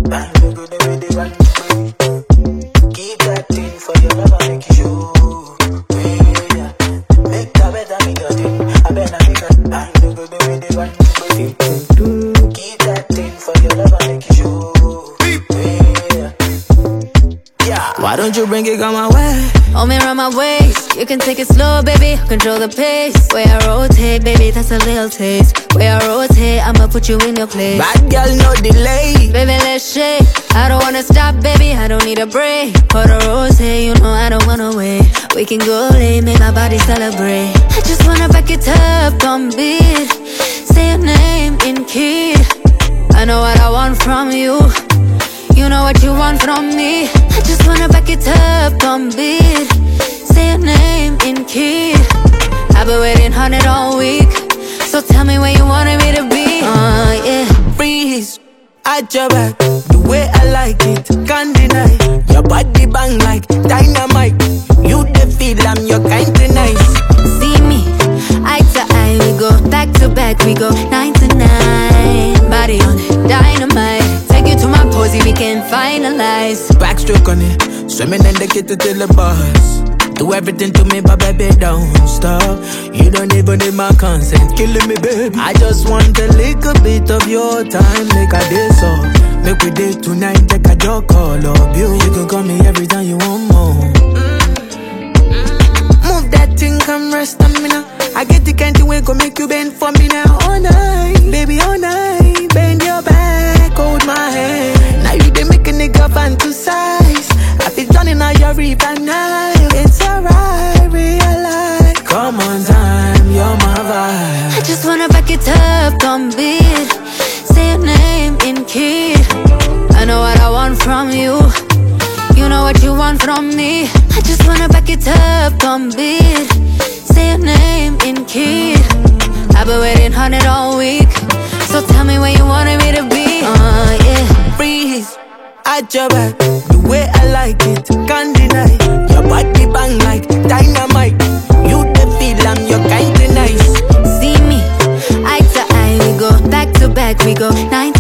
And you go the way they want me. Keep that thing for your love and make you show. Yeah. Make a better make your thing. I better make a. And you go the way they want me. Keep that thing for your love and make you show. Yeah. Why don't you bring it on my way? Hold me around my waist. You can take it slow, baby. Control the pace. Way I rotate, baby, that's a little taste. Way I rotate, I'ma put you in your place. Bad girl, no delay. Baby, let's shake. I don't wanna stop, baby. I don't need a break. Pour the rose, you know I don't wanna wait. We can go late, make my body celebrate. I just wanna back it up, don't beat. Say your name in key. I know what I want from you. You know what you want from me. I just wanna back it up, don't beat. Say your name in key. I've been waiting on it all week. So tell me where you wanted me to be. Yeah. Freeze at your back, the way I like it, can't deny. Your body bang like dynamite. You the feel I'm your kind of nice. See me, eye to eye, we go back to back, we go 9 to 9. Body on it, dynamite. Take you to my posy, we can finalize. Backstroke on it, swimming in the kitchen till the bus. Do everything to me, but baby, don't stop. You don't even need my consent, killing me, baby. I just want a little bit of your time, make a day so. Make we day tonight, take a joke, call up you. You can call me every time you want more. Move that thing, come rest on me now. I get the kind of way, go make you bend for me now. All night, baby, all night. Bend your back, hold my hand. Now you they make a nigga fantasize. I feel drowning on your river now. It's alright, realize. Come on time, you're my vibe. I just wanna back it up, don't beat. Say your name in key. I know what I want from you. You know what you want from me. I just wanna back it up, don't beat. Say your name in key. I've been waiting on it all week. So tell me where you wanted me to be. Yeah. Freeze at your back, the way I like it, can't deny. Your body bang like dynamite. You the feel I'm your kind of nice. See me, eye to eye, we go back to back, we go 9